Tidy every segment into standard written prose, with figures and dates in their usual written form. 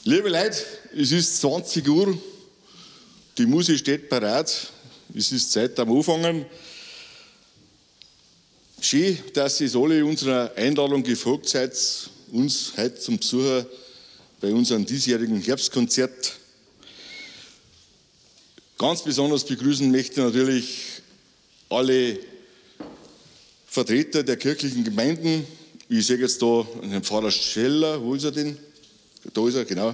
Liebe Leute, es ist 20 Uhr, die Musik steht bereit, es ist Zeit am Anfangen. Schön, dass ihr alle unserer Einladung gefolgt seid, uns heute zum Besucher bei unserem diesjährigen Herbstkonzert. Ganz besonders begrüßen möchte ich natürlich alle Vertreter der kirchlichen Gemeinden. Ich sehe jetzt da Herrn Pfarrer Scheller, wo ist er denn? Da ist er, genau.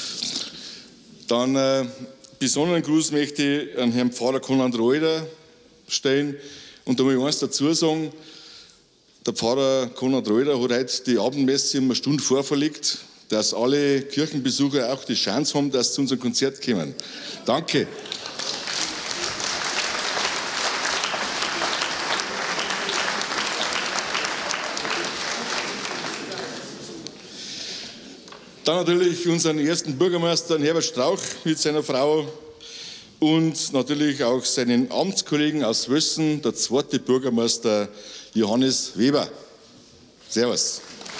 Dann besonderen Gruß möchte ich an Herrn Pfarrer Konrad Reuter stellen. Und da will ich eins dazu sagen, der Pfarrer Konrad Reuter hat heute die Abendmesse um eine Stunde vorverlegt, dass alle Kirchenbesucher auch die Chance haben, dass sie zu unserem Konzert kommen. Danke. Dann natürlich unseren ersten Bürgermeister Herbert Strauch mit seiner Frau und natürlich auch seinen Amtskollegen aus Wössen, der zweite Bürgermeister Johannes Weber. Servus.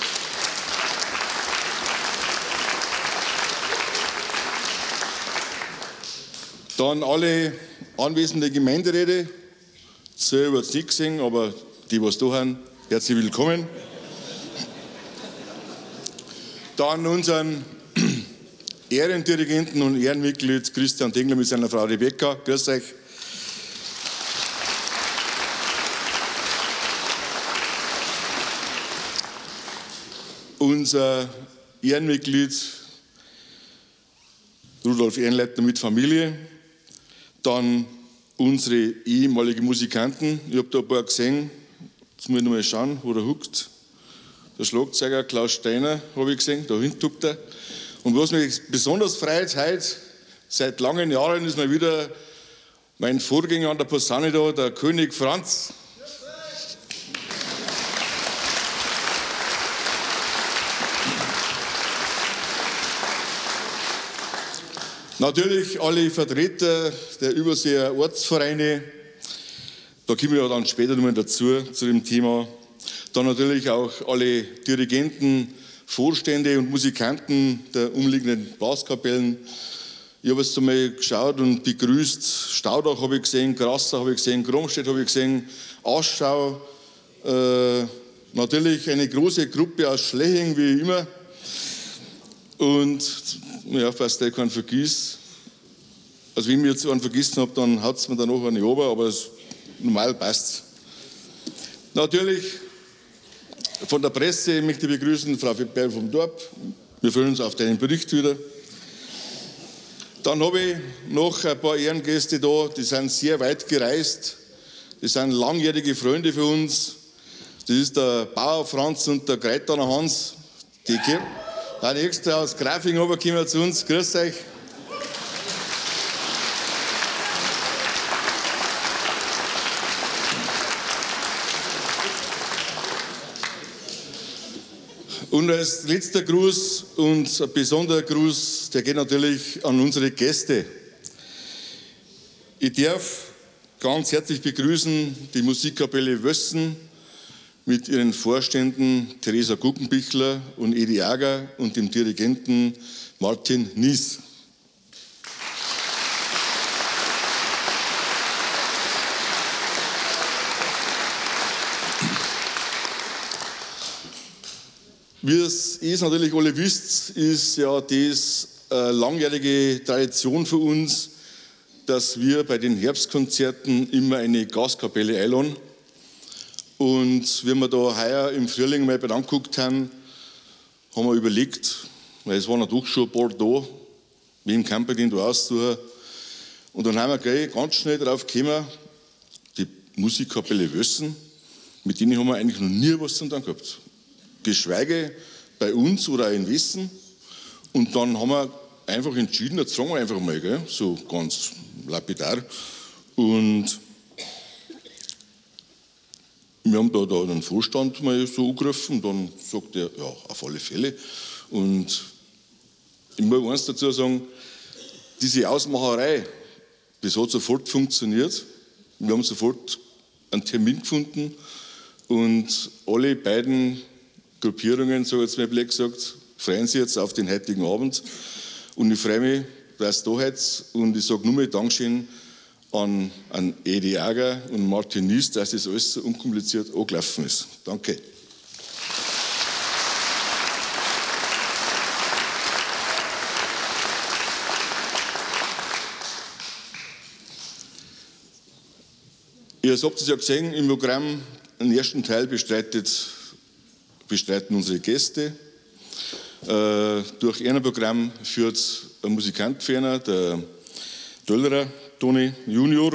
Dann alle anwesenden Gemeinderäte, selber wird es nicht gesehen, aber die, was da haben, herzlich willkommen. Dann unseren Ehrendirigenten und Ehrenmitglied Christian Dengler mit seiner Frau Rebecca. Grüß euch. Unser Ehrenmitglied Rudolf Ehrenleitner mit Familie. Dann unsere ehemaligen Musikanten. Ich habe da ein paar gesehen. Jetzt muss ich noch mal schauen, wo der huckt. Der Schlagzeuger Klaus Steiner habe ich gesehen, da hinten guckt er. Und was mich besonders freut, heute, seit langen Jahren ist mal wieder mein Vorgänger an der Posaune da, der König Franz. Natürlich alle Vertreter der Überseer Ortsvereine, da kommen wir ja dann später nochmal dazu, zu dem Thema. Dann natürlich auch alle Dirigenten, Vorstände und Musikanten der umliegenden Blaskapellen. Ich habe jetzt einmal geschaut und begrüßt. Staudach habe ich gesehen, Grassach habe ich gesehen, Gromstedt habe ich gesehen, Aschau. Natürlich eine große Gruppe aus Schleching, wie immer. Und ja, falls der keinen vergisst. Also wenn ich jetzt einen vergessen habe, dann haut es mir dann noch eine runter, aber normal passt es. Natürlich von der Presse möchte ich begrüßen Frau Fippel vom Dorp. Wir freuen uns auf deinen Bericht wieder. Dann habe ich noch ein paar Ehrengäste da, die sind sehr weit gereist. Die sind langjährige Freunde für uns. Das ist der Bauer Franz und der Greitaner Hans. Die sind extra aus Grafing runtergekommen zu uns. Grüß euch. Und als letzter Gruß und ein besonderer Gruß, der geht natürlich an unsere Gäste. Ich darf ganz herzlich begrüßen die Musikkapelle Wössen mit ihren Vorständen Theresa Guggenbichler und Edi Ager und dem Dirigenten Martin Nies. Wie ihr es natürlich alle wisst, ist ja das eine langjährige Tradition für uns, dass wir bei den Herbstkonzerten immer eine Gastkapelle einladen. Und wie wir da heuer im Frühling mal angeguckt haben, haben wir überlegt, weil es waren ja doch schon ein paar da, wie im Camper den da aussuchen. Und dann haben wir gleich ganz schnell drauf gekommen, die Musikkapelle Wössen, mit denen haben wir eigentlich noch nie was zu tun gehabt. Geschweige bei uns oder auch in Wissen. Und dann haben wir einfach entschieden, jetzt sagen wir einfach mal, gell? So ganz lapidar. Und wir haben da einen Vorstand mal so angerufen und dann sagt er, ja, auf alle Fälle. Und ich muss eins dazu sagen, diese Ausmacherei, das hat sofort funktioniert. Wir haben sofort einen Termin gefunden und alle beiden Gruppierungen, so jetzt mal blöd gesagt, freuen sich jetzt auf den heutigen Abend. Und ich freue mich, dass ihr da seid. Und ich sage nur mal Dankeschön an Edi Jager und Martin Nies, dass das alles so unkompliziert angelaufen ist. Danke. Ihr habt es ja gesehen im Programm, den ersten Teil bestreiten unsere Gäste. Durch ein Programm führt ein Musikant ferner, der Döllerer, Toni Junior.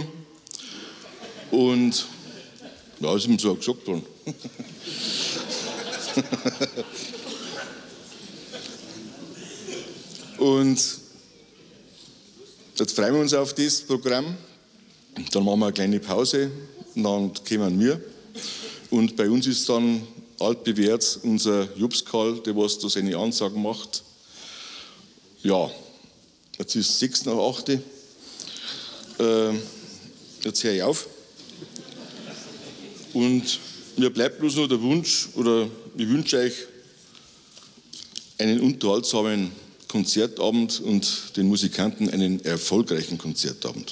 Und ja, ist ihm so gesagt worden. Und jetzt freuen wir uns auf das Programm. Dann machen wir eine kleine Pause und dann kommen wir. Und bei uns ist dann altbewährt unser Jobs Karl, der was da seine Ansagen macht. Ja, jetzt ist 6 nach 8. Jetzt höre ich auf. Und mir bleibt bloß noch der Wunsch, oder ich wünsche euch einen unterhaltsamen Konzertabend und den Musikanten einen erfolgreichen Konzertabend.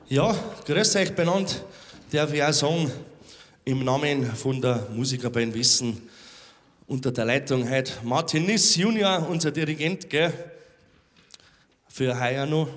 Ja, grüß euch beieinander, darf ich auch sagen, im Namen von der Musikerband Wissen, unter der Leitung heute Martin Niss Junior, unser Dirigent, gell, für heuer noch.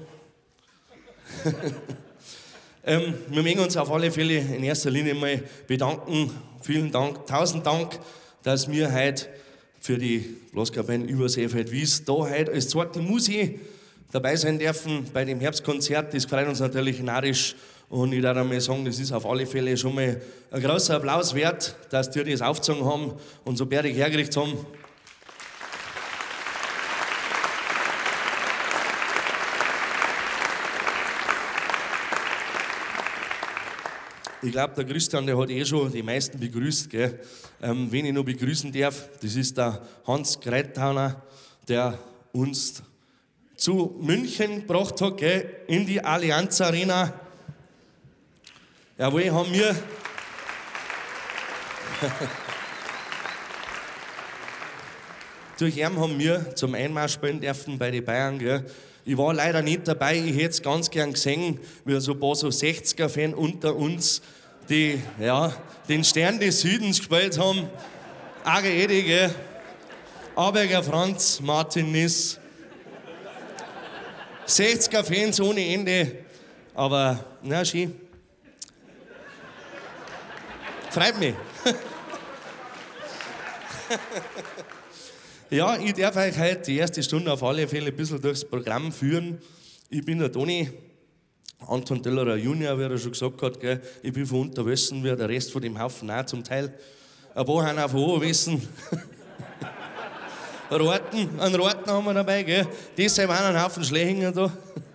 Wir möchten uns auf alle Fälle in erster Linie mal bedanken, vielen Dank, 1000 Dank, dass wir heute für die Blaskapelle Überseefeld Wies da heute als zweite Musik dabei sein dürfen bei dem Herbstkonzert. Das freut uns natürlich narrisch und ich darf einmal sagen, das ist auf alle Fälle schon mal ein großer Applaus wert, dass die das aufgezogen haben und so bärtig hergerichtet haben. Ich glaube, der Christian, der hat schon die meisten begrüßt. Gell? Wen ich noch begrüßen darf, das ist der Hans Greithauner, der uns zu München gebracht hat, gell? In die Allianz Arena. Jawohl, haben wir. Durch ihn haben wir zum Einmarsch spielen dürfen bei den Bayern. Gell? Ich war leider nicht dabei, ich hätte es ganz gern gesehen, wie so ein paar so 60er-Fans unter uns, die ja, den Stern des Südens gespielt haben. Arge Edi, gell? Aberger Franz, Martin Niss. 60er-Fans ohne Ende, aber na schön. Freut mich. Ja, ich darf euch heute die erste Stunde auf alle Fälle ein bisschen durchs Programm führen. Ich bin der Toni, Anton Tellerer Junior, wie er schon gesagt hat. Gell? Ich bin von Unterwössen, wie der Rest von dem Haufen auch zum Teil. Ein paar haben auch von Oberwössen. Einen Roten haben wir dabei, gell? Deshalb auch einen Haufen Schlehinger da.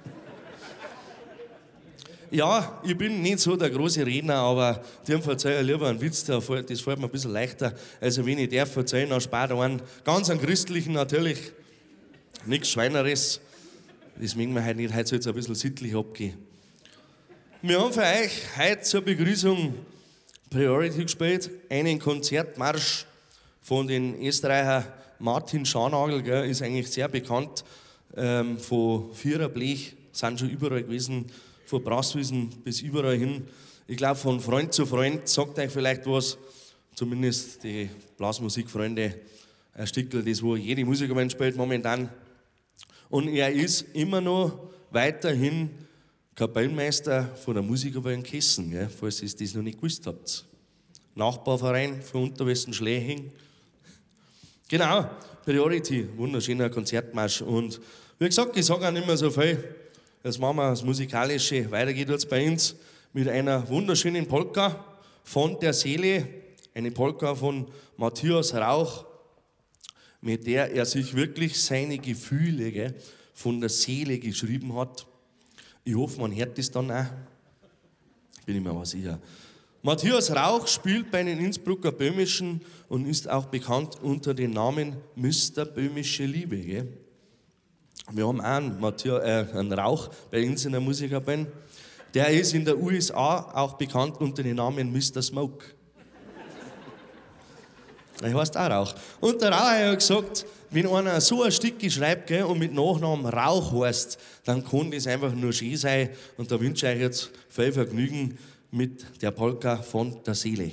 Ja, ich bin nicht so der große Redner, aber die verzeihen lieber einen Witz, das fällt mir ein bisschen leichter. Also wenn ich darf verzeihen, dann spart einen ganz einen christlichen natürlich, nichts Schweineres. Das mögen wir heute nicht, heute soll es ein bisschen sittlich abgehen. Wir haben für euch heute zur Begrüßung Priority gespielt, einen Konzertmarsch von den Österreicher Martin Scharnagel, gell, ist eigentlich sehr bekannt, von Viererblech, sind schon überall gewesen, von Brasswiesen bis überall hin. Ich glaube, von Freund zu Freund sagt euch vielleicht was, zumindest die Blasmusikfreunde, ein Stückel, das wo jede Musikerband spielt momentan. Und er ist immer noch weiterhin Kapellmeister von der Musikerband Kessen, gell, falls ihr das noch nicht gewusst habt. Nachbarverein von Unterwesten-Schlehing. Genau, Priority, wunderschöner Konzertmarsch. Und wie gesagt, ich sage auch nicht mehr so viel. Jetzt machen wir das Musikalische. Weiter geht es bei uns mit einer wunderschönen Polka von der Seele. Eine Polka von Matthias Rauch, mit der er sich wirklich seine Gefühle, gell, von der Seele geschrieben hat. Ich hoffe, man hört das dann auch. Bin ich mir aber sicher. Matthias Rauch spielt bei den Innsbrucker Böhmischen und ist auch bekannt unter dem Namen Mr. Böhmische Liebe. Gell? Wir haben auch einen Rauch bei uns in der Musikerband. Der ist in der USA auch bekannt unter dem Namen Mr. Smoke. Er heißt auch Rauch. Und der Rauch hat gesagt, wenn einer so ein Stück schreibt, gell, und mit Nachnamen Rauch heißt, dann kann das einfach nur schön sein. Und da wünsche ich euch jetzt viel Vergnügen mit der Polka von der Seele.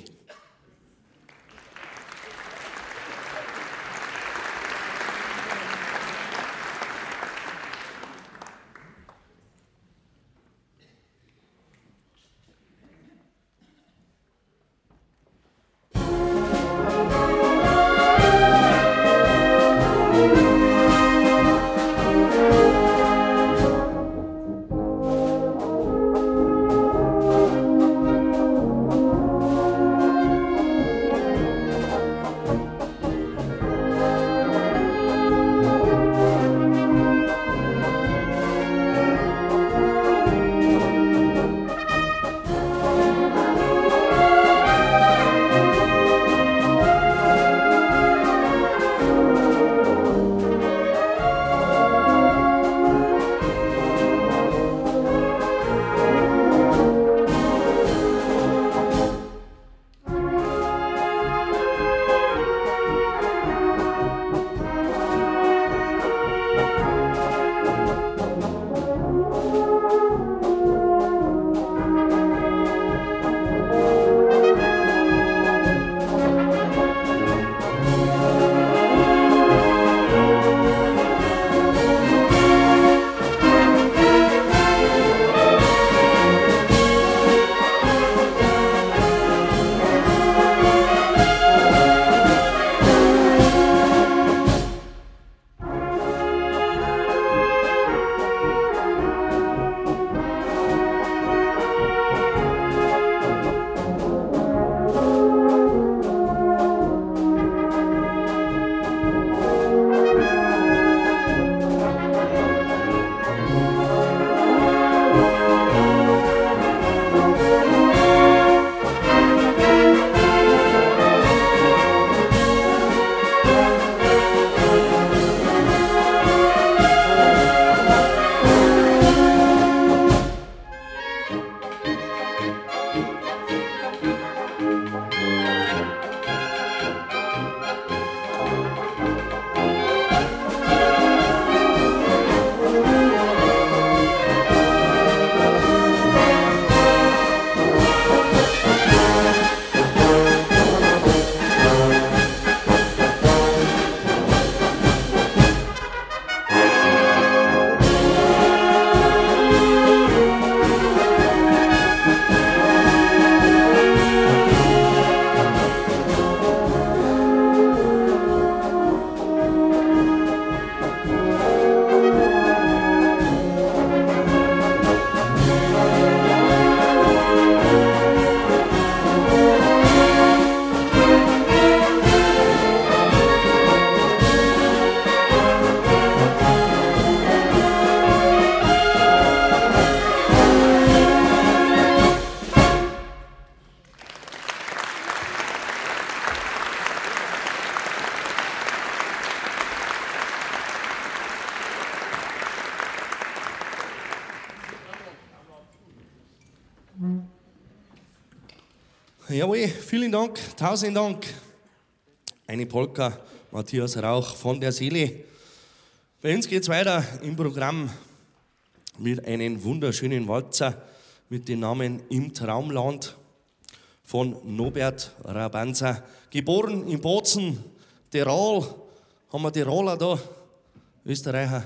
Jawohl, vielen Dank, tausend Dank. Eine Polka, Matthias Rauch von der Seele. Bei uns geht es weiter im Programm mit einem wunderschönen Walzer mit dem Namen Im Traumland von Norbert Rabanza. Geboren in Bozen, Tirol. Haben wir Tiroler da? Österreicher?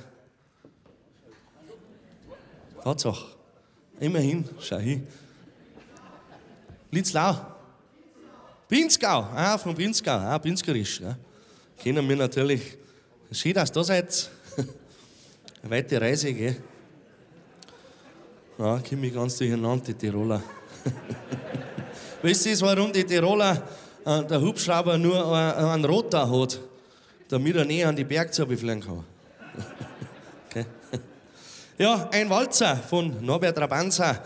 Tatsache. Immerhin, schau hin. Litzlau? Pinzgau, von Pinzgau, pinzgerisch. Ja. Kennen wir natürlich. Schön, dass ihr da seid. Eine weite Reise, gell? Ja, ich mich ganz durcheinander, die Tiroler. Wisst ihr, warum die Tiroler der Hubschrauber nur einen Rotor hat? Damit er näher an die Bergzauber fliegen kann. Okay. Ja, ein Walzer von Norbert Rabanza.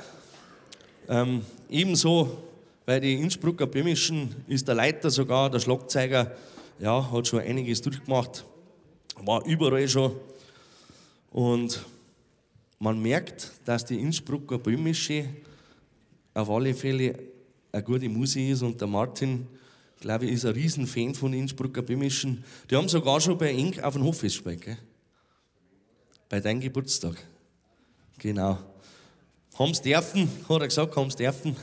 Ebenso bei den Innsbrucker Böhmischen ist der Leiter sogar, der Schlagzeuger, ja, hat schon einiges durchgemacht, war überall schon. Und man merkt, dass die Innsbrucker Böhmische auf alle Fälle eine gute Musik ist und der Martin, glaube ich, ist ein Riesenfan von den Innsbrucker Böhmischen. Die haben sogar schon bei Eng auf dem Hoffest gespielt, gell? Bei deinem Geburtstag. Genau. Haben's dürfen, hat er gesagt, haben's dürfen.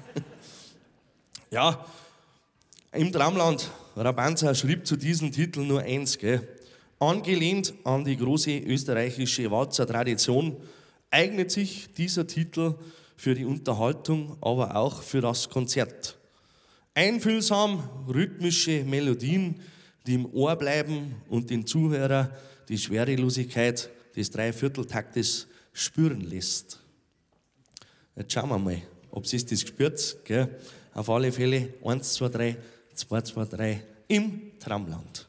Ja, im Traumland, Rabanza schrieb zu diesem Titel nur eins, gell? Angelehnt an die große österreichische Walzer-Tradition eignet sich dieser Titel für die Unterhaltung, aber auch für das Konzert. Einfühlsam, rhythmische Melodien, die im Ohr bleiben und den Zuhörer die Schwerelosigkeit des Dreivierteltaktes spüren lässt. Jetzt schauen wir mal, ob Sie das gespürt, gell? Auf alle Fälle 1, 2, 3, 2, 2, 3 im Traumland.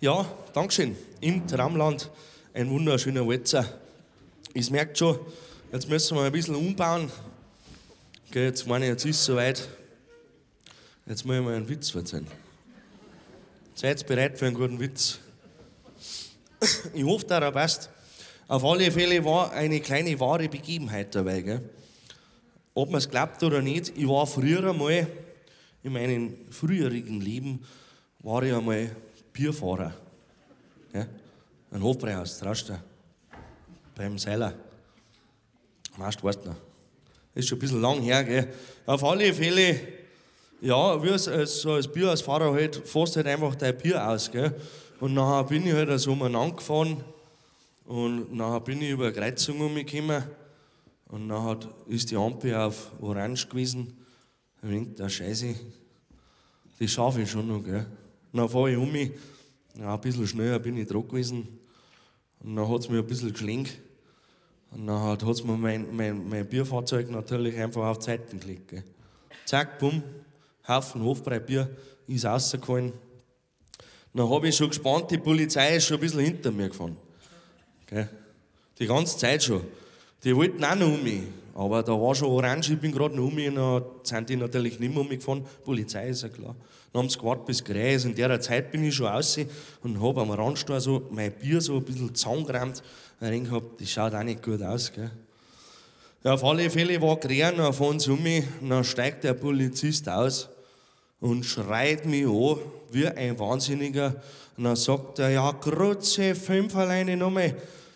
Ja, Dankeschön. Im Traumland ein wunderschöner Walzer. Ich merke schon, jetzt müssen wir ein bisschen umbauen. Okay, jetzt meine ich, jetzt ist es soweit. Jetzt muss ich mal einen Witz erzählen. Seid bereit für einen guten Witz? Ich hoffe, dass er passt. Auf alle Fälle war eine kleine wahre Begebenheit dabei. Gell? Ob man es glaubt oder nicht, ich war früher einmal, in meinem früheren Leben, war ich einmal Bierfahrer. Gell? Ein Hofbräuhaus, traust du? Beim Seiler. Weißt du noch? Ist schon ein bisschen lang her, gell? Auf alle Fälle, ja, wie so als Bierausfahrer halt, fährst halt einfach dein Bier aus, gell? Und nachher bin ich halt so umeinander gefahren und nachher bin ich über eine Kreuzung umgekommen und nachher ist die Ampel auf Orange gewesen. Ich denke, da Scheiße, das schaffe ich schon noch, gell? Und dann fahre ich um mich, ja, ein bisschen schneller bin ich dran gewesen und dann hat es mir ein bisschen geschlenkt. Und dann hat es mir mein Bierfahrzeug natürlich einfach auf die Seiten gelegt. Gell. Zack, bumm, Haufen Hofbräubier ist rausgefallen. Dann habe ich schon gespannt, die Polizei ist schon ein bisschen hinter mir gefahren. Gell. Die ganze Zeit schon. Die wollten auch noch um mich. Aber da war schon orange, ich bin gerade noch um mich und dann sind die natürlich nicht mehr um mich gefahren. Polizei ist ja klar. Dann haben sie gewartet, bis grau ist. In der Zeit bin ich schon raus und habe am Randstein so mein Bier so ein bisschen zusammengerammt. Ich denke, das schaut auch nicht gut aus. Gell? Ja, auf alle Fälle war grau, dann fahren sie um mich, dann steigt der Polizist aus und schreit mich an, wie ein Wahnsinniger. Und dann sagt er, ja, Grütze, 5 alleine nochmal.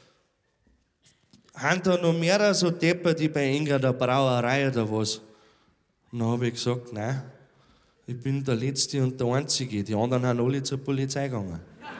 Haben da noch mehr so Depper, die bei Enger der Brauerei oder was? Und dann habe ich gesagt, nein, ich bin der Letzte und der Einzige. Die anderen sind alle zur Polizei gegangen.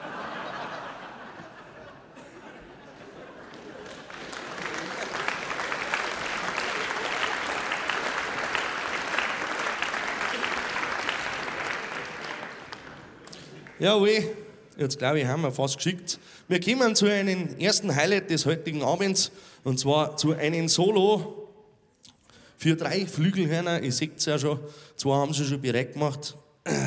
Jawohl, jetzt glaube ich, haben wir fast geschickt. Wir kommen zu einem ersten Highlight des heutigen Abends und zwar zu einem Solo für 3 Flügelhörner. Ihr seht es ja schon, 2 haben sie schon bereit gemacht.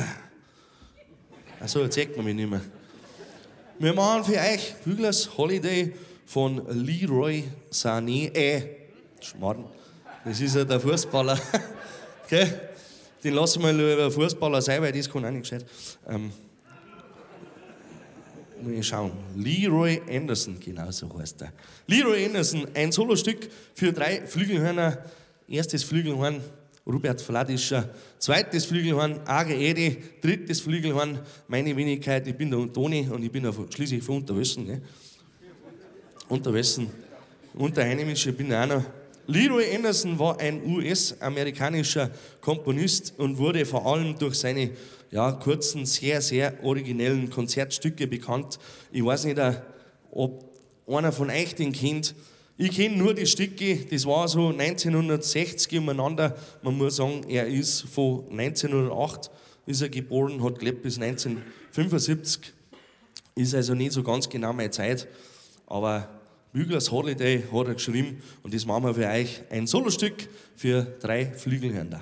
Achso, jetzt sieht man mich nicht mehr. Wir machen für euch Büglers Holiday von Leroy Sané. Schmarrn, das ist ja der Fußballer. Okay? Den lassen wir über Fußballer sein, weil das kann auch nicht gescheit. Mal schauen. Leroy Anderson, genau so heißt er. Leroy Anderson, ein Solostück für 3 Flügelhörner. Erstes Flügelhorn Robert Fladischer, zweites Flügelhorn Age Edi, drittes Flügelhorn meine Wenigkeit, ich bin der Toni und ich bin schließlich von Unterwössen. Ne? Unterwössen, Unterheimische bin ich auch noch. Leroy Anderson war ein US-amerikanischer Komponist und wurde vor allem durch seine kurzen, sehr, sehr originellen Konzertstücke bekannt. Ich weiß nicht, ob einer von euch den kennt. Ich kenne nur die Stücke, das war so 1960 umeinander. Man muss sagen, er ist von 1908 ist er geboren, hat gelebt bis 1975. Ist also nicht so ganz genau meine Zeit, aber Büglers Holiday hat er geschrieben und das machen wir für euch ein Solostück für 3 Flügelhörner.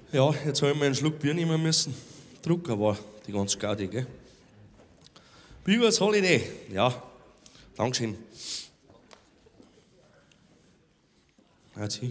Ja, jetzt habe ich mir einen Schluck Bier nehmen müssen. Drucker war die ganz Gaudi, gell? Beavers Holiday, ja, Dankeschön. Hat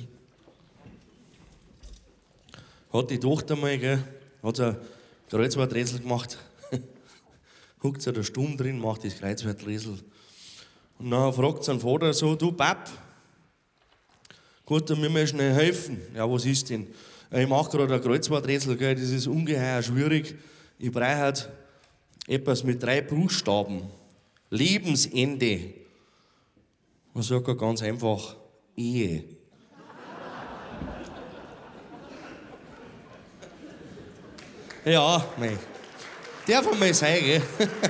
die Tochter mal, gell, hat so ein Kreuzworträtsel gemacht. Huckt sie da stumm drin, macht das Kreuzworträtsel. Und dann fragt sein Vater so, du Pap, gut, mir mal schnell helfen. Ja, was ist denn? Ich mache gerade ein Kreuzworträtsel, gell, das ist ungeheuer schwierig. Ich brauche halt etwas mit 3 Buchstaben. Lebensende. Man sagt ja ganz einfach, Ehe. Ja, nein. Darf mal sein, gell?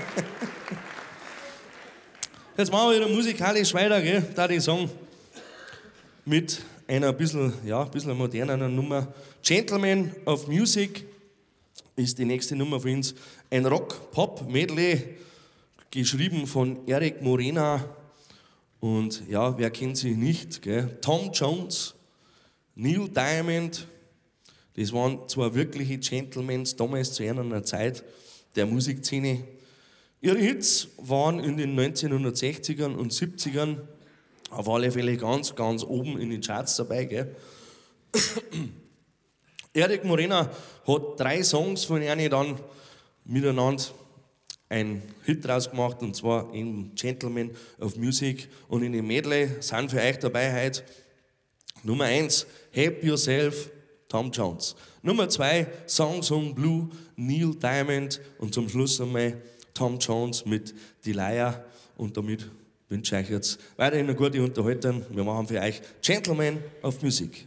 Jetzt machen wir wieder musikalisch weiter, gell? Da ich sagen, mit einer bisschen moderneren Nummer. Gentleman of Music ist die nächste Nummer für uns. Ein Rock-Pop-Medley, geschrieben von Eric Morena. Und ja, wer kennt sie nicht, gell? Tom Jones, Neil Diamond. Das waren zwei wirkliche Gentlemans damals zu einer Zeit der Musikszene. Ihre Hits waren in den 1960ern und 70ern auf alle Fälle ganz, ganz oben in den Charts dabei. Gell? Eric Morena hat 3 Songs von ihnen dann miteinander einen Hit rausgemacht, und zwar im Gentleman of Music. Und in dem Medley sind für euch dabei heute Nummer 1, Help Yourself, Tom Jones. Nummer 2, Song Song Blue, Neil Diamond. Und zum Schluss einmal Tom Jones mit Delia. Und damit wünsche ich euch jetzt weiterhin eine gute Unterhaltung. Wir machen für euch Gentleman of Music.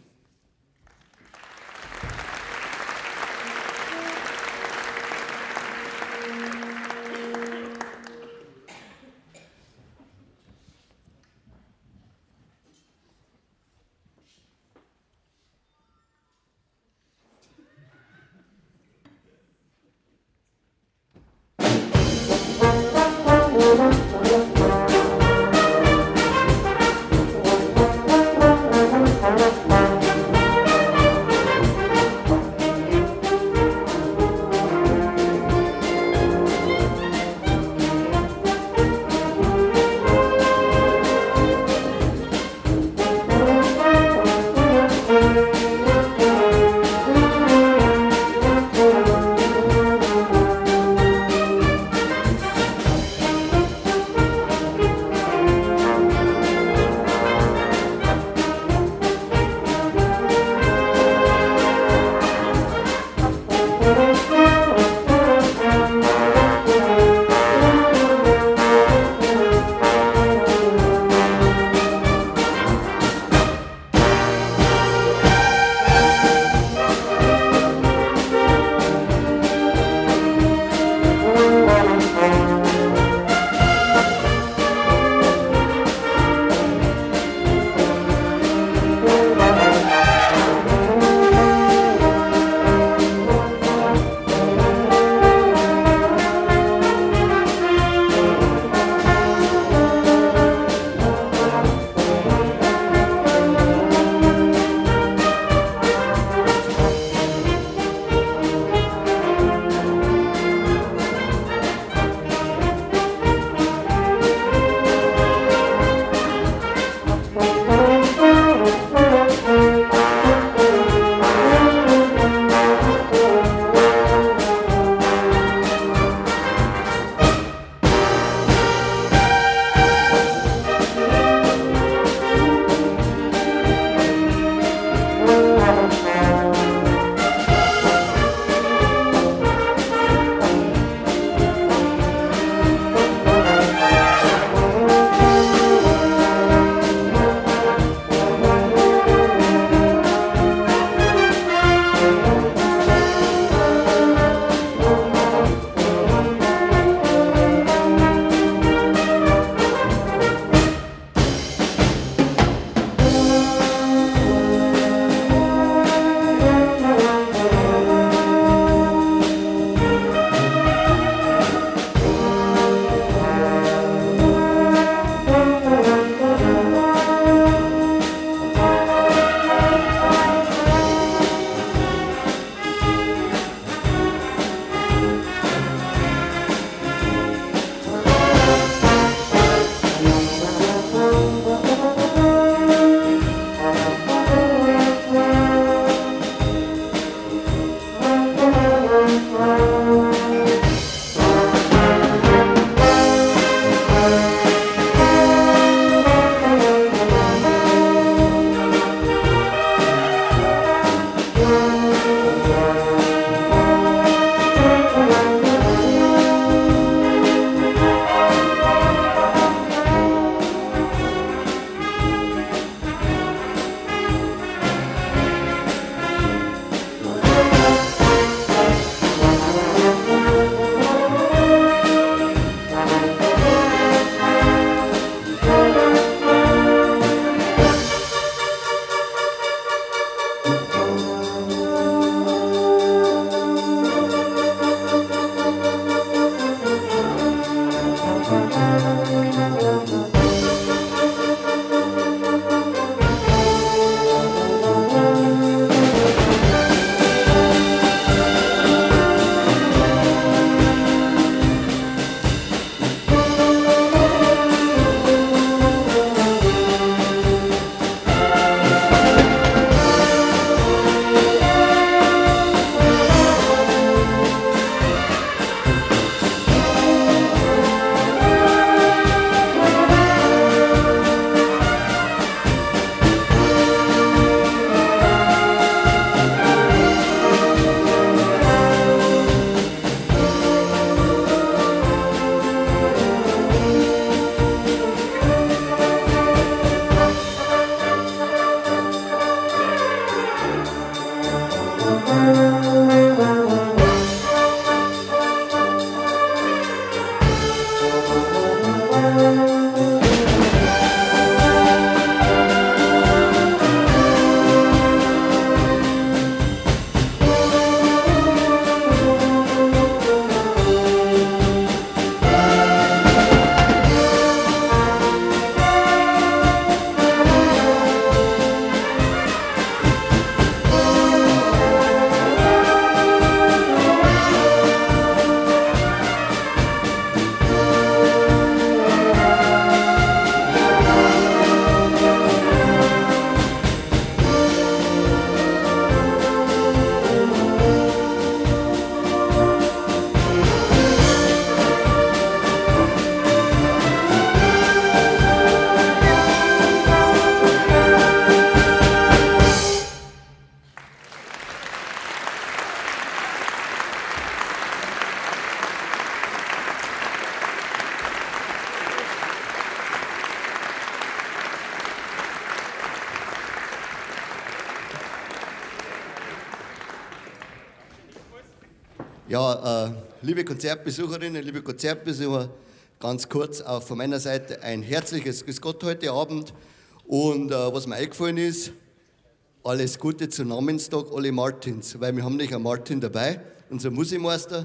Ja, liebe Konzertbesucherinnen, liebe Konzertbesucher, ganz kurz auch von meiner Seite ein herzliches Grüß Gott heute Abend. Und was mir eingefallen ist, alles Gute zum Namenstag, alle Martins, weil wir haben nicht einen Martin dabei, unser Musikmeister.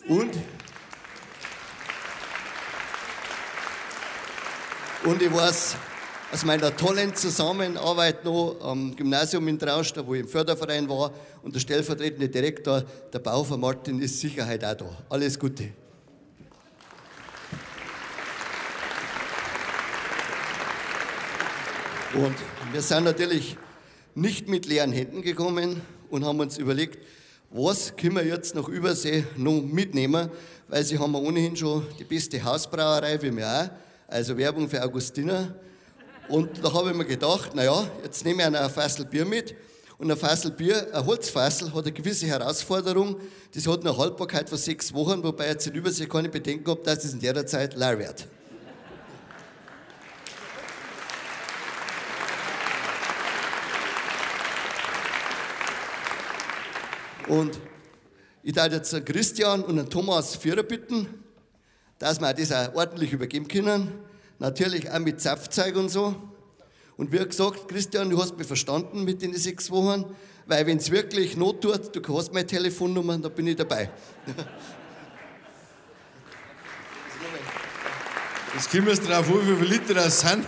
Und ich weiß aus meiner tollen Zusammenarbeit noch am Gymnasium in Trausch, wo ich im Förderverein war, und der stellvertretende Direktor, der Baufer Martin, ist sicher heute auch da. Alles Gute. Und wir sind natürlich nicht mit leeren Händen gekommen und haben uns überlegt, was können wir jetzt nach Übersee noch mitnehmen, weil sie haben ohnehin schon die beste Hausbrauerei, wie wir auch, also Werbung für Augustiner. Und da habe ich mir gedacht, naja, jetzt nehme ich ein Fassel Bier mit. Und ein Fassel Bier, ein Holzfassel, hat eine gewisse Herausforderung. Das hat eine Haltbarkeit von 6 Wochen, wobei ich jetzt in Übersee keine Bedenken habe, dass das in der Zeit leer wird. Und ich darf jetzt einen Christian und einen Thomas Vierer bitten, dass wir das auch ordentlich übergeben können. Natürlich auch mit Zapfzeug und so. Und wie gesagt, Christian, du hast mich verstanden mit den 6 Wochen, weil wenn es wirklich Not tut, du hast meine Telefonnummer, da bin ich dabei. Jetzt kommen wir drauf an, wie viele Liter das sind.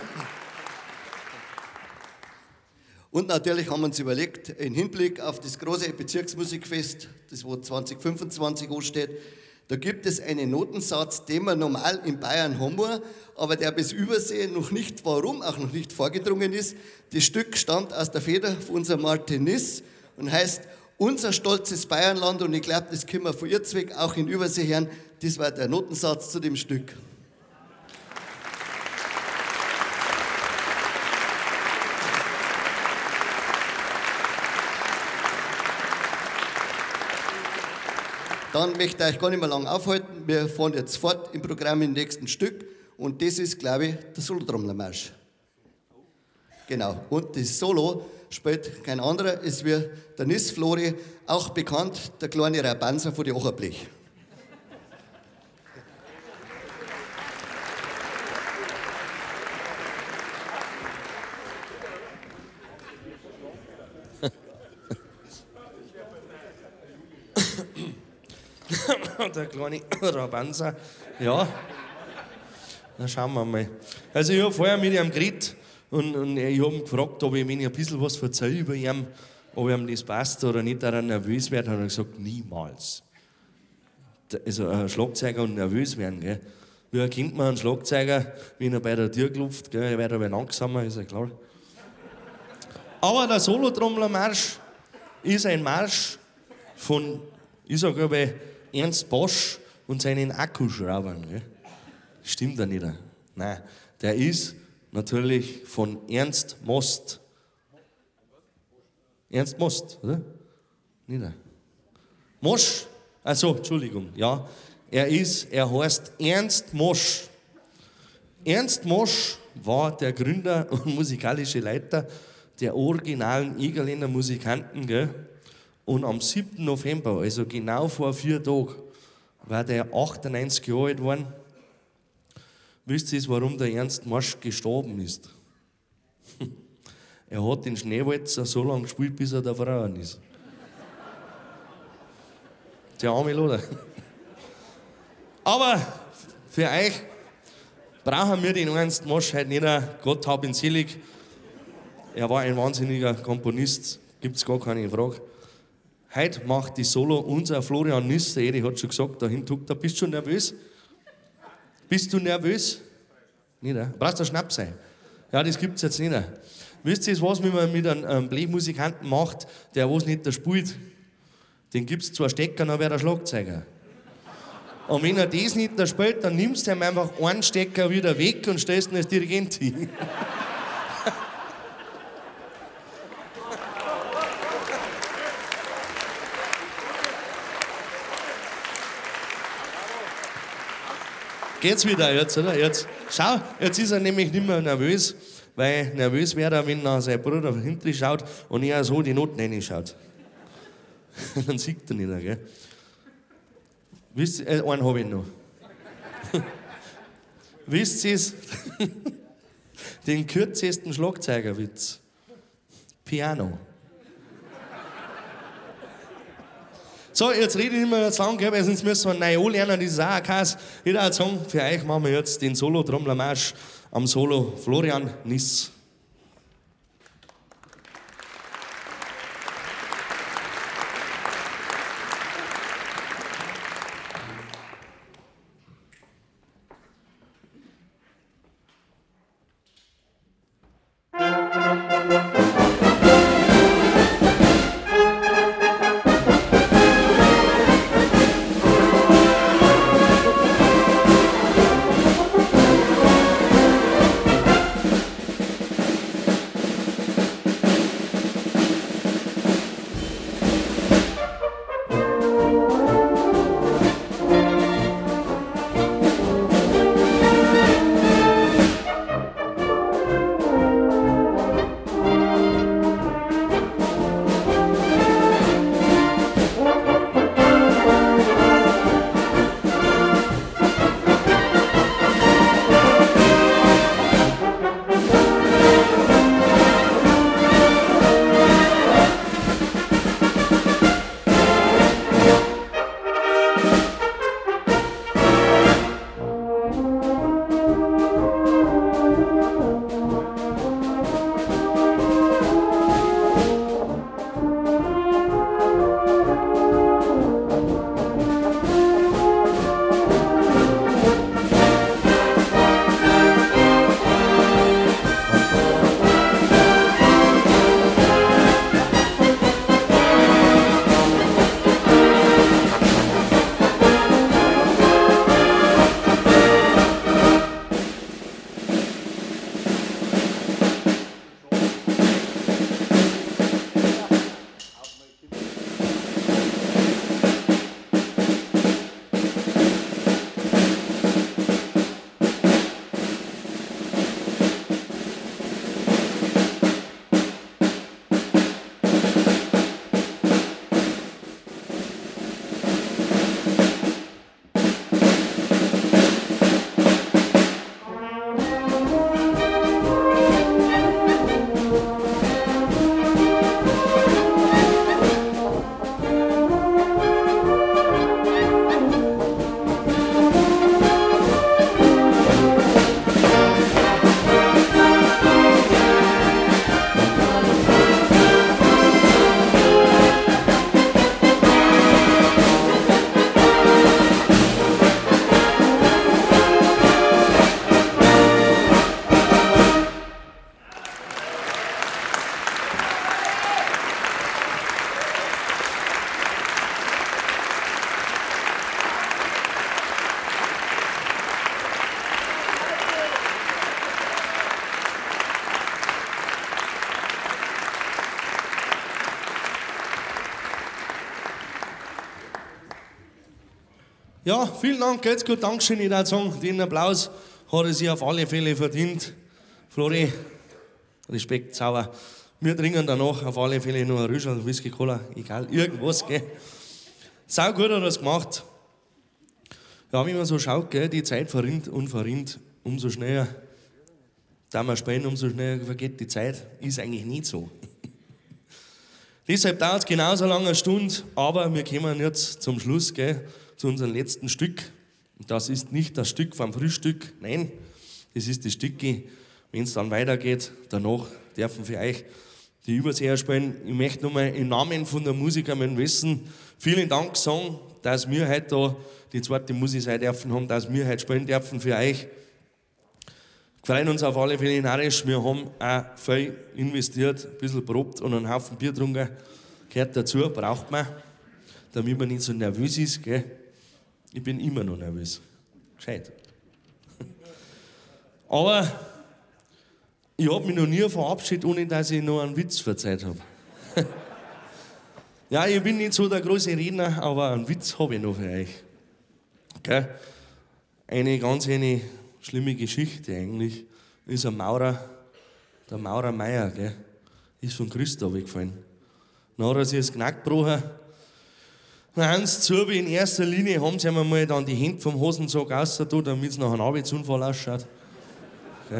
Und natürlich haben wir uns überlegt, im Hinblick auf das große Bezirksmusikfest, das wo 2025 ansteht, da gibt es einen Notensatz, den wir normal in Bayern haben, aber der bis Übersee noch nicht, warum auch noch nicht vorgedrungen ist. Das Stück stammt aus der Feder von unserem Martinis und heißt Unser stolzes Bayernland, und ich glaube, das können wir von ihr Zweck auch in Übersee hören. Das war der Notensatz zu dem Stück. Dann möchte ich euch gar nicht mehr lange aufhalten. Wir fahren jetzt fort im Programm im nächsten Stück. Und das ist, glaube ich, der Solotrommlermarsch. Genau. Und das Solo spielt kein anderer, es wird der Nis Flori, auch bekannt, der kleine Rabanzer von die Ocherblech. Der kleine Rabanzer, ja. Na, schauen wir mal. Also ich habe vorher mit ihm geredet und ich habe ihn gefragt, ob ich, wenn ich ein bisschen was erzähle über ihn, ob ihm das passt oder nicht, dass er nervös wird. Hat er gesagt, niemals. Also ein Schlagzeuger und nervös werden, gell. Wie erkennt man einen Schlagzeuger, wenn er bei der Tür klopft, gell, er wird aber langsamer, ist ja klar. Aber der Solotrommlermarsch ist ein Marsch von, ich sage aber, Ernst Bosch und seinen Akkuschraubern. Gell? Stimmt ja nicht. Nein, der ist natürlich von Ernst Most. Ernst Most, oder? Nicht. Mosch? Also, Entschuldigung, ja. Er heißt Ernst Mosch. Ernst Mosch war der Gründer und musikalische Leiter der originalen Egerländer Musikanten, gell? Und am 7. November, also genau vor 4 Tagen, war der 98 Jahre alt geworden. Wisst ihr, warum der Ernst Mosch gestorben ist? Er hat den Schneewalzer so lange gespielt, bis er der Frauen ist. Der arme Loder. Aber für euch brauchen wir den Ernst Mosch heute nicht. Gott hab ihn selig. Er war ein wahnsinniger Komponist, gibt es gar keine Frage. Heute macht die Solo unser Florian Nis, der Edi hat schon gesagt, dahin tuckt er. Bist du schon nervös? Bist du nervös? Nicht, brauchst du Schnaps sein? Ja, das gibt's jetzt nicht. Wisst ihr, was man mit einem Blechmusikanten macht, der was nicht da spielt? Den gibt's 2 Stecker, dann wird er Schlagzeuger. Und wenn er das nicht da spielt, dann nimmst du ihm einfach einen Stecker wieder weg und stellst ihn als Dirigent hin. Geht's wieder jetzt, oder? Jetzt, schau, jetzt ist er nämlich nicht mehr nervös, weil nervös wäre er, wenn er sein Bruder hinten schaut und er so die Noten reinschaut. Dann sieht er nicht, gell? Einen habe ich noch. Wisst ihr es? Den kürzesten Schlagzeugerwitz. Piano. So, jetzt rede ich nicht mehr zu lang, gell, weil sonst müssen wir neu anlernen, das ist auch ein Kass. Jeder hat Song, für euch machen wir jetzt den Solo-Trommlermarsch am Solo Florian Niss. Ja, vielen Dank, geht's gut, Dankeschön, ich würde sagen, den Applaus hat er sich auf alle Fälle verdient. Flori, Respekt, sauber. Wir trinken danach auf alle Fälle noch ein Rüschel, Whisky, Cola, egal, irgendwas, gell. Sau gut hat er es gemacht. Ja, wenn man so schaut, gell, die Zeit verrinnt und verrinnt, umso schneller, da wir spielen, umso schneller vergeht die Zeit. Ist eigentlich nicht so. Deshalb dauert es genauso lange eine Stunde, aber wir kommen jetzt zum Schluss, gell, zu unserem letzten Stück. Das ist nicht das Stück vom Frühstück, nein, das ist das Stück, wenn es dann weitergeht. Danach dürfen für euch die Überseher spielen. Ich möchte nochmal im Namen von der Musiker wissen, vielen Dank sagen, dass wir heute da die zweite Musik sein dürfen haben, dass wir heute spielen dürfen für euch. Wir freuen uns auf alle Fälle narrisch. Wir haben auch viel investiert, ein bisschen probt und einen Haufen Bier getrunken. Gehört dazu, braucht man, damit man nicht so nervös ist. Gell? Ich bin immer noch nervös. Gescheit. Aber ich habe mich noch nie verabschiedet, ohne dass ich noch einen Witz verzeiht habe. Ja, ich bin nicht so der große Redner, aber einen Witz habe ich noch für euch. Gell? Eine ganz schlimme Geschichte eigentlich ist ein Maurer, der Maurer Meier, gell? Ist von Christa weggefallen. Dann hat er sich das Knack gebrochen, Dann haben sie zu, wie in erster Linie haben sie ihm mal dann die Hände vom Hosensack rausgetan, damit es nach einem Arbeitsunfall ausschaut. Okay.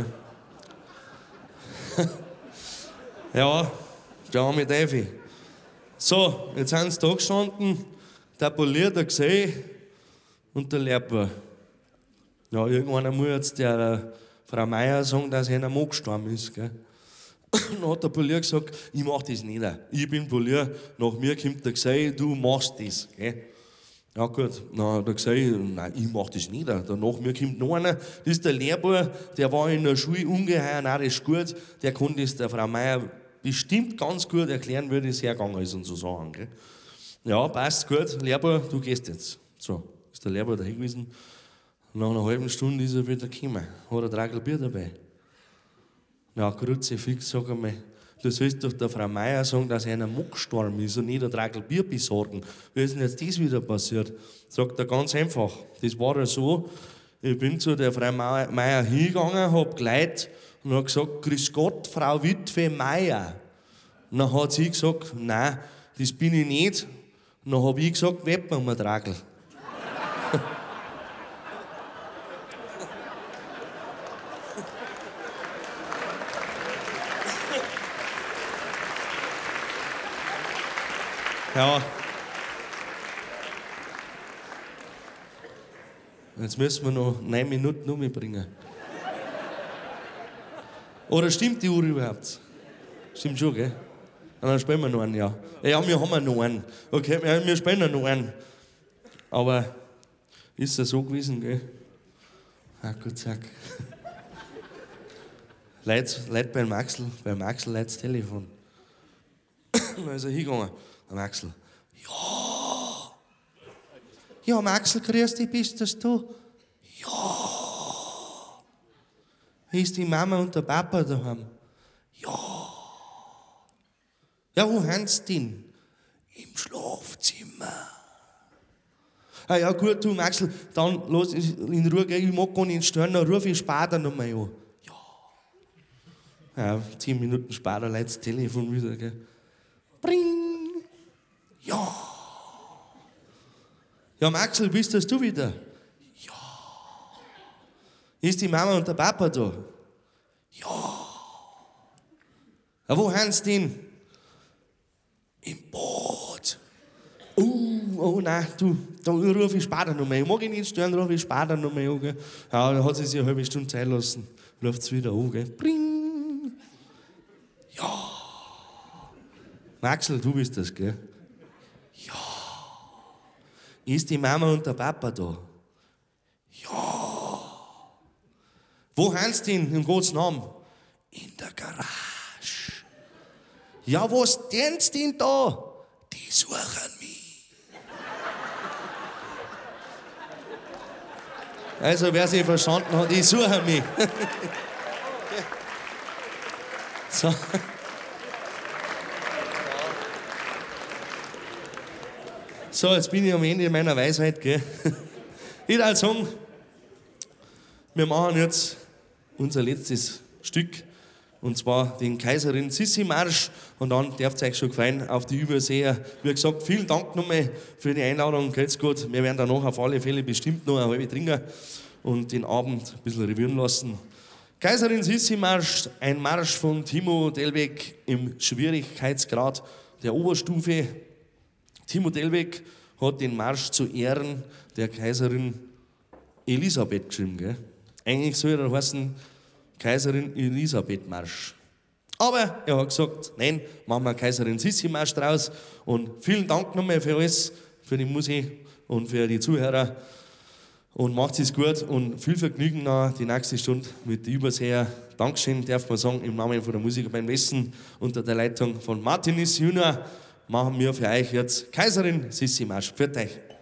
Ja, der arme Teufel. So, jetzt sind sie da gestanden, der poliert hat gesehen und der Lehrbuhr. Ja, irgendwann muss jetzt der Frau Meier sagen, dass einer Mann gestorben ist. Gell? Dann hat der Polier gesagt, ich mach das nicht. Ich bin Polier, nach mir kommt der Gesei, du machst das. Gell? Ja gut, dann hat er gesagt, nein, ich mach das nicht. Dann nach mir kommt noch einer, das ist der Lehrbuhr, der war in der Schule ungeheuer narrisch gut, der konnte es der Frau Meier bestimmt ganz gut erklären, wie das hergegangen ist und so Sachen. Gell? Ja, passt gut, Lehrbuhr, du gehst jetzt. So, ist der Lehrbuhr da hingewiesen. Nach einer halben Stunde ist er wieder gekommen, hat ein Tragel Bier dabei. Ja, Kruzifix, sag einmal, du sollst doch der Frau Meier sagen, dass einer Muck gestorben ist und nicht ein Tragel Bier besorgen. Wie ist denn jetzt das wieder passiert? Sagt er ganz einfach. Das war ja so, ich bin zu der Frau Meier hingegangen, hab geleitet und hab gesagt, grüß Gott, Frau Witwe Meier. Und dann hat sie gesagt, nein, das bin ich nicht. Und dann hab ich gesagt, wetten wir mal Tragel. Ja. Jetzt müssen wir noch 9 Minuten umbringen. Oder stimmt die Uhr überhaupt? Stimmt schon, gell? Dann spielen wir noch einen, ja. Ja, wir haben noch einen. Okay, wir spielen noch einen. Aber ist es so gewesen, gell? Ah, gut, zack. Leute beim Axel Leute das Telefon. Dann ist er hingegangen. Am Axel. Ja. Ja, am Axel, grüß dich, bist das du? Ja. Ist die Mama und der Papa daheim? Ja. Ja, wo haben sie denn? Im Schlafzimmer. Ah ja, gut, du, Axel, dann los in Ruhe, gell? Ich mag gar nicht stören, dann rufe ich später nochmal an. Ja. Ja, 10 Minuten später leitet das Telefon wieder, gell? Bring. Ja. Ja, Maxel, bist das du wieder? Ja. Ist die Mama und der Papa da? Ja. Ja, wo haben sie denn? Im Bad. Oh nein, du, da rufe ich später noch mal. Ich mag ihn nicht stören, rufe ich später noch mal an. Gell? Ja, da hat sie sich eine halbe Stunde Zeit lassen. Ruft es wieder an, gell? Bring. Ja. Maxel, du bist das, gell? Ja. Ist die Mama und der Papa da? Ja. Wo haben sie denn, im Gottes Namen? In der Garage. Ja, was tun sie denn da? Die suchen mich. Also, wer sich verstanden hat, die suchen mich. So. So, jetzt bin ich am Ende meiner Weisheit, gell? Ich würde sagen, wir machen jetzt unser letztes Stück, und zwar den Kaiserin Sissi Marsch, und dann darf es euch schon gefallen auf die Überseher. Wie gesagt, vielen Dank nochmal für die Einladung, geht's gut. Wir werden danach auf alle Fälle bestimmt noch eine halbe trinken und den Abend ein bisschen revieren lassen. Kaiserin Sissi Marsch, ein Marsch von Timo Delbecq im Schwierigkeitsgrad der Oberstufe. Timo Delbecq hat den Marsch zu Ehren der Kaiserin Elisabeth geschrieben. Gell? Eigentlich soll er heißen Kaiserin Elisabeth Marsch. Aber er hat gesagt, nein, machen wir Kaiserin Sissi Marsch draus. Und vielen Dank nochmal für alles, für die Musik und für die Zuhörer. Und macht es gut und viel Vergnügen noch die nächste Stunde mit den Überseher. Dankeschön, darf man sagen, im Namen von der Musiker beim Westen unter der Leitung von Martinis Junior machen wir für euch jetzt Kaiserin Sissi Marsch. Für euch.